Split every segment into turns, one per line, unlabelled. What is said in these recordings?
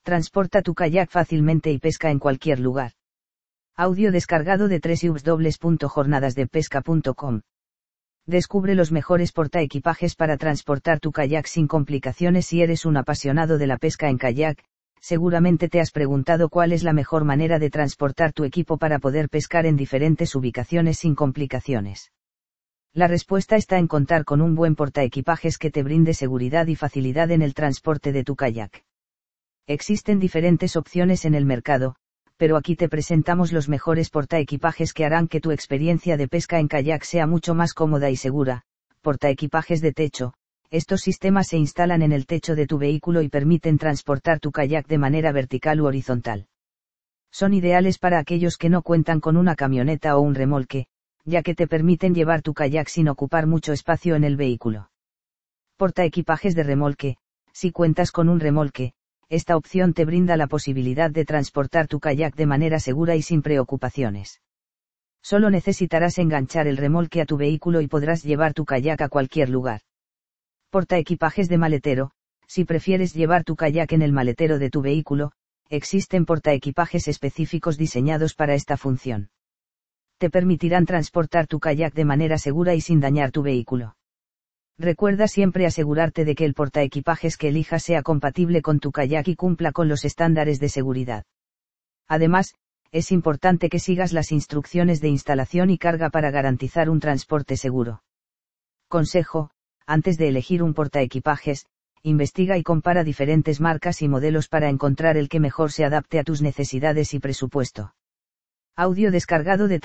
Transporta tu kayak fácilmente y pesca en cualquier lugar. Audio descargado de www.jornadasdepesca.com. Descubre los mejores portaequipajes para transportar tu kayak sin complicaciones. Si eres un apasionado de la pesca en kayak, seguramente te has preguntado cuál es la mejor manera de transportar tu equipo para poder pescar en diferentes ubicaciones sin complicaciones. La respuesta está en contar con un buen portaequipajes que te brinde seguridad y facilidad en el transporte de tu kayak. Existen diferentes opciones en el mercado, pero aquí te presentamos los mejores portaequipajes que harán que tu experiencia de pesca en kayak sea mucho más cómoda y segura. Portaequipajes de techo. Estos sistemas se instalan en el techo de tu vehículo y permiten transportar tu kayak de manera vertical u horizontal. Son ideales para aquellos que no cuentan con una camioneta o un remolque, ya que te permiten llevar tu kayak sin ocupar mucho espacio en el vehículo. Portaequipajes de remolque. Si cuentas con un remolque, esta opción te brinda la posibilidad de transportar tu kayak de manera segura y sin preocupaciones. Solo necesitarás enganchar el remolque a tu vehículo y podrás llevar tu kayak a cualquier lugar. Portaequipajes de maletero. Si prefieres llevar tu kayak en el maletero de tu vehículo, existen portaequipajes específicos diseñados para esta función. Te permitirán transportar tu kayak de manera segura y sin dañar tu vehículo. Recuerda siempre asegurarte de que el portaequipajes que elijas sea compatible con tu kayak y cumpla con los estándares de seguridad. Además, es importante que sigas las instrucciones de instalación y carga para garantizar un transporte seguro. Consejo: antes de elegir un portaequipajes, investiga y compara diferentes marcas y modelos para encontrar el que mejor se adapte a tus necesidades y presupuesto. Audio descargado de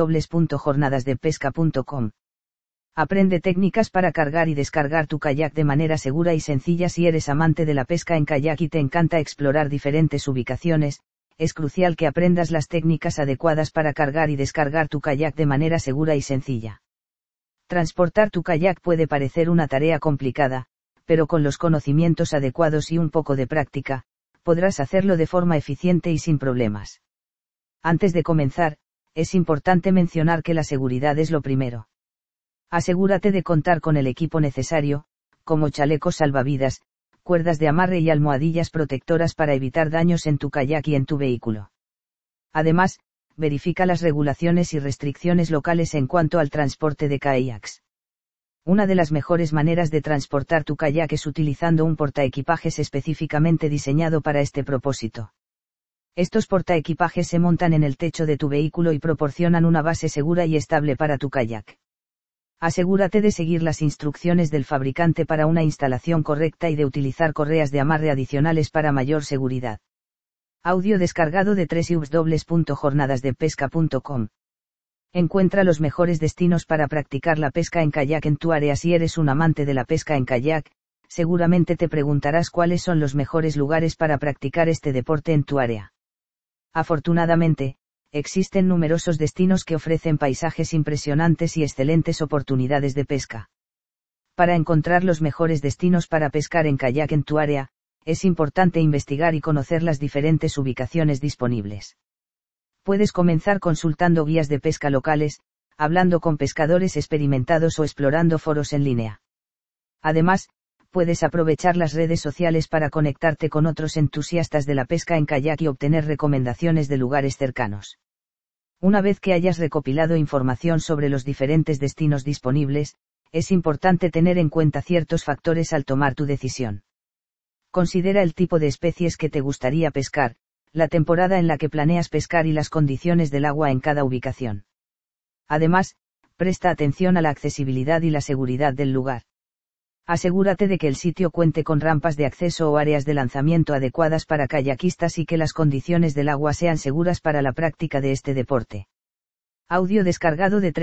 www.jornadasdepesca.com. Aprende técnicas para cargar y descargar tu kayak de manera segura y sencilla. Si eres amante de la pesca en kayak y te encanta explorar diferentes ubicaciones, es crucial que aprendas las técnicas adecuadas para cargar y descargar tu kayak de manera segura y sencilla. Transportar tu kayak puede parecer una tarea complicada, pero con los conocimientos adecuados y un poco de práctica, podrás hacerlo de forma eficiente y sin problemas. Antes de comenzar, es importante mencionar que la seguridad es lo primero. Asegúrate de contar con el equipo necesario, como chalecos salvavidas, cuerdas de amarre y almohadillas protectoras para evitar daños en tu kayak y en tu vehículo. Además, verifica las regulaciones y restricciones locales en cuanto al transporte de kayaks. Una de las mejores maneras de transportar tu kayak es utilizando un portaequipajes específicamente diseñado para este propósito. Estos portaequipajes se montan en el techo de tu vehículo y proporcionan una base segura y estable para tu kayak. Asegúrate de seguir las instrucciones del fabricante para una instalación correcta y de utilizar correas de amarre adicionales para mayor seguridad. Audio descargado de www.jornadasdepesca.com. Encuentra los mejores destinos para practicar la pesca en kayak en tu área. Si eres un amante de la pesca en kayak, seguramente te preguntarás cuáles son los mejores lugares para practicar este deporte en tu área. Afortunadamente, existen numerosos destinos que ofrecen paisajes impresionantes y excelentes oportunidades de pesca. Para encontrar los mejores destinos para pescar en kayak en tu área, es importante investigar y conocer las diferentes ubicaciones disponibles. Puedes comenzar consultando guías de pesca locales, hablando con pescadores experimentados o explorando foros en línea. Además, puedes aprovechar las redes sociales para conectarte con otros entusiastas de la pesca en kayak y obtener recomendaciones de lugares cercanos. Una vez que hayas recopilado información sobre los diferentes destinos disponibles, es importante tener en cuenta ciertos factores al tomar tu decisión. Considera el tipo de especies que te gustaría pescar, la temporada en la que planeas pescar y las condiciones del agua en cada ubicación. Además, presta atención a la accesibilidad y la seguridad del lugar. Asegúrate de que el sitio cuente con rampas de acceso o áreas de lanzamiento adecuadas para kayakistas y que las condiciones del agua sean seguras para la práctica de este deporte. Audio descargado de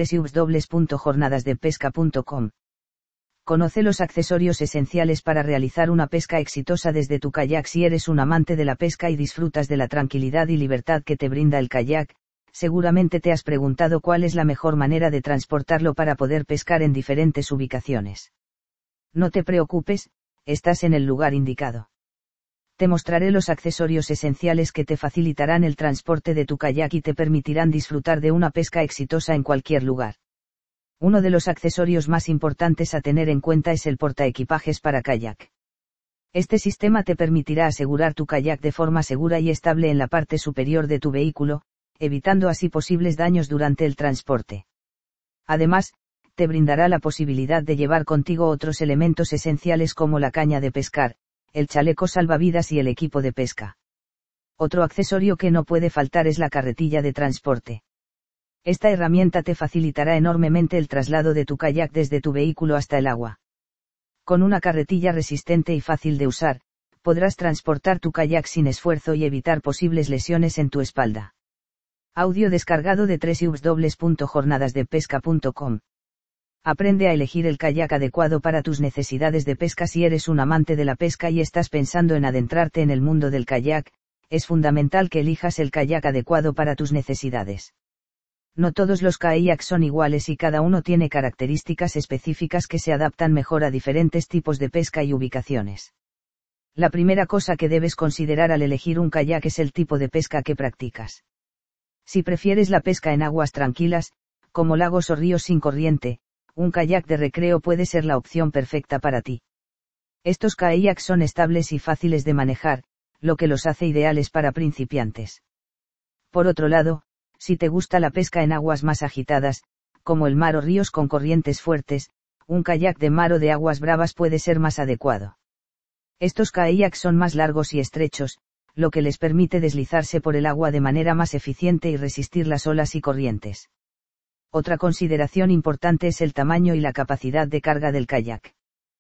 www.jornadasdepesca.com. Conoce los accesorios esenciales para realizar una pesca exitosa desde tu kayak. Si eres un amante de la pesca y disfrutas de la tranquilidad y libertad que te brinda el kayak, seguramente te has preguntado cuál es la mejor manera de transportarlo para poder pescar en diferentes ubicaciones. No te preocupes, estás en el lugar indicado. Te mostraré los accesorios esenciales que te facilitarán el transporte de tu kayak y te permitirán disfrutar de una pesca exitosa en cualquier lugar. Uno de los accesorios más importantes a tener en cuenta es el portaequipajes para kayak. Este sistema te permitirá asegurar tu kayak de forma segura y estable en la parte superior de tu vehículo, evitando así posibles daños durante el transporte. Además, te brindará la posibilidad de llevar contigo otros elementos esenciales como la caña de pescar, el chaleco salvavidas y el equipo de pesca. Otro accesorio que no puede faltar es la carretilla de transporte. Esta herramienta te facilitará enormemente el traslado de tu kayak desde tu vehículo hasta el agua. Con una carretilla resistente y fácil de usar, podrás transportar tu kayak sin esfuerzo y evitar posibles lesiones en tu espalda. Audio descargado de www.jornadasdepesca.com. Aprende a elegir el kayak adecuado para tus necesidades de pesca. Si eres un amante de la pesca y estás pensando en adentrarte en el mundo del kayak, es fundamental que elijas el kayak adecuado para tus necesidades. No todos los kayaks son iguales y cada uno tiene características específicas que se adaptan mejor a diferentes tipos de pesca y ubicaciones. La primera cosa que debes considerar al elegir un kayak es el tipo de pesca que practicas. Si prefieres la pesca en aguas tranquilas, como lagos o ríos sin corriente, un kayak de recreo puede ser la opción perfecta para ti. Estos kayaks son estables y fáciles de manejar, lo que los hace ideales para principiantes. Por otro lado, si te gusta la pesca en aguas más agitadas, como el mar o ríos con corrientes fuertes, un kayak de mar o de aguas bravas puede ser más adecuado. Estos kayaks son más largos y estrechos, lo que les permite deslizarse por el agua de manera más eficiente y resistir las olas y corrientes. Otra consideración importante es el tamaño y la capacidad de carga del kayak.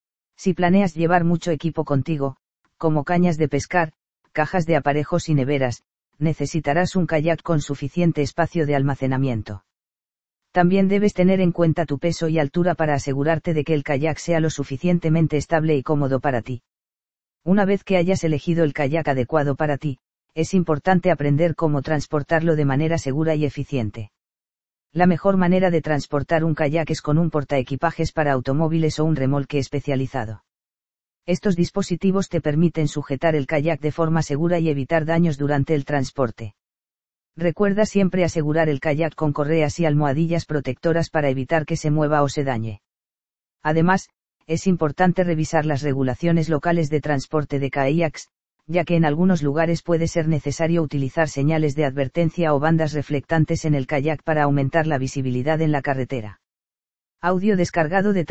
Si planeas llevar mucho equipo contigo, como cañas de pescar, cajas de aparejos y neveras, necesitarás un kayak con suficiente espacio de almacenamiento. También debes tener en cuenta tu peso y altura para asegurarte de que el kayak sea lo suficientemente estable y cómodo para ti. Una vez que hayas elegido el kayak adecuado para ti, es importante aprender cómo transportarlo de manera segura y eficiente. La mejor manera de transportar un kayak es con un portaequipajes para automóviles o un remolque especializado. Estos dispositivos te permiten sujetar el kayak de forma segura y evitar daños durante el transporte. Recuerda siempre asegurar el kayak con correas y almohadillas protectoras para evitar que se mueva o se dañe. Además, es importante revisar las regulaciones locales de transporte de kayaks, ya que en algunos lugares puede ser necesario utilizar señales de advertencia o bandas reflectantes en el kayak para aumentar la visibilidad en la carretera. Audio descargado de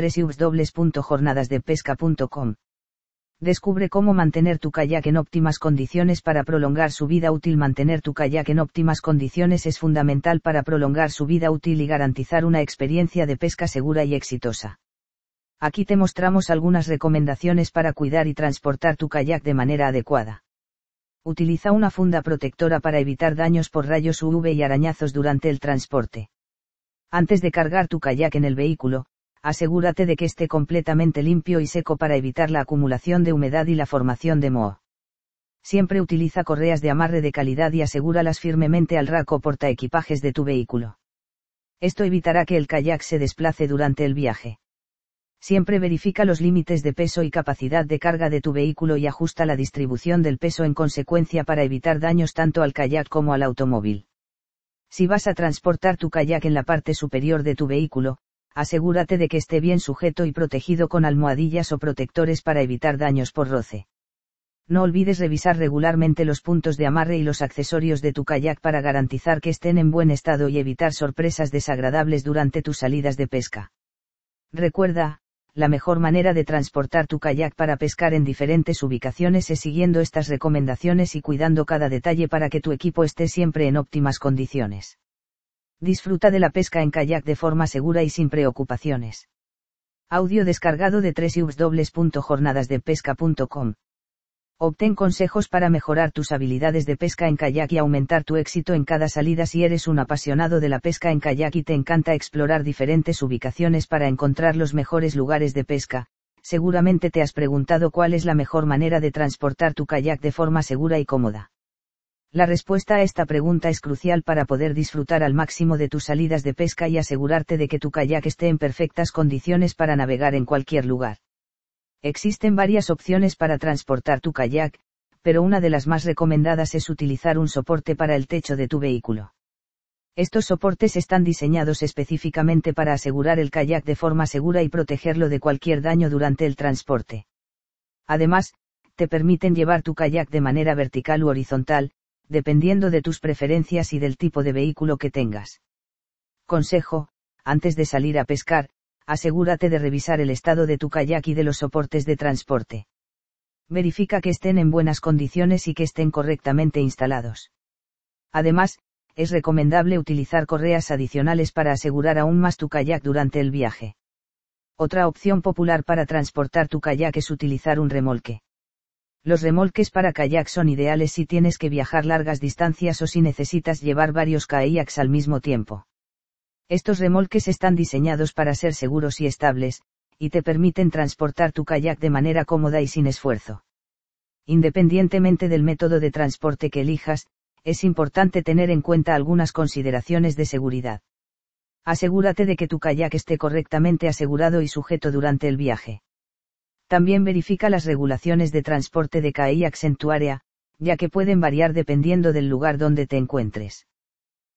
www.jornadasdepesca.com. Descubre cómo mantener tu kayak en óptimas condiciones para prolongar su vida útil. Mantener tu kayak en óptimas condiciones es fundamental para prolongar su vida útil y garantizar una experiencia de pesca segura y exitosa. Aquí te mostramos algunas recomendaciones para cuidar y transportar tu kayak de manera adecuada. Utiliza una funda protectora para evitar daños por rayos UV y arañazos durante el transporte. Antes de cargar tu kayak en el vehículo, asegúrate de que esté completamente limpio y seco para evitar la acumulación de humedad y la formación de moho. Siempre utiliza correas de amarre de calidad y asegúralas firmemente al rack o portaequipajes de tu vehículo. Esto evitará que el kayak se desplace durante el viaje. Siempre verifica los límites de peso y capacidad de carga de tu vehículo y ajusta la distribución del peso en consecuencia para evitar daños tanto al kayak como al automóvil. Si vas a transportar tu kayak en la parte superior de tu vehículo, asegúrate de que esté bien sujeto y protegido con almohadillas o protectores para evitar daños por roce. No olvides revisar regularmente los puntos de amarre y los accesorios de tu kayak para garantizar que estén en buen estado y evitar sorpresas desagradables durante tus salidas de pesca. Recuerda, la mejor manera de transportar tu kayak para pescar en diferentes ubicaciones es siguiendo estas recomendaciones y cuidando cada detalle para que tu equipo esté siempre en óptimas condiciones. Disfruta de la pesca en kayak de forma segura y sin preocupaciones. Audio descargado de www.jornadasdepesca.com. Obtén consejos para mejorar tus habilidades de pesca en kayak y aumentar tu éxito en cada salida. Si eres un apasionado de la pesca en kayak y te encanta explorar diferentes ubicaciones para encontrar los mejores lugares de pesca, seguramente te has preguntado cuál es la mejor manera de transportar tu kayak de forma segura y cómoda. La respuesta a esta pregunta es crucial para poder disfrutar al máximo de tus salidas de pesca y asegurarte de que tu kayak esté en perfectas condiciones para navegar en cualquier lugar. Existen varias opciones para transportar tu kayak, pero una de las más recomendadas es utilizar un soporte para el techo de tu vehículo. Estos soportes están diseñados específicamente para asegurar el kayak de forma segura y protegerlo de cualquier daño durante el transporte. Además, te permiten llevar tu kayak de manera vertical u horizontal, dependiendo de tus preferencias y del tipo de vehículo que tengas. Consejo: antes de salir a pescar, asegúrate de revisar el estado de tu kayak y de los soportes de transporte. Verifica que estén en buenas condiciones y que estén correctamente instalados. Además, es recomendable utilizar correas adicionales para asegurar aún más tu kayak durante el viaje. Otra opción popular para transportar tu kayak es utilizar un remolque. Los remolques para kayak son ideales si tienes que viajar largas distancias o si necesitas llevar varios kayaks al mismo tiempo. Estos remolques están diseñados para ser seguros y estables, y te permiten transportar tu kayak de manera cómoda y sin esfuerzo. Independientemente del método de transporte que elijas, es importante tener en cuenta algunas consideraciones de seguridad. Asegúrate de que tu kayak esté correctamente asegurado y sujeto durante el viaje. También verifica las regulaciones de transporte de kayaks en tu área, ya que pueden variar dependiendo del lugar donde te encuentres.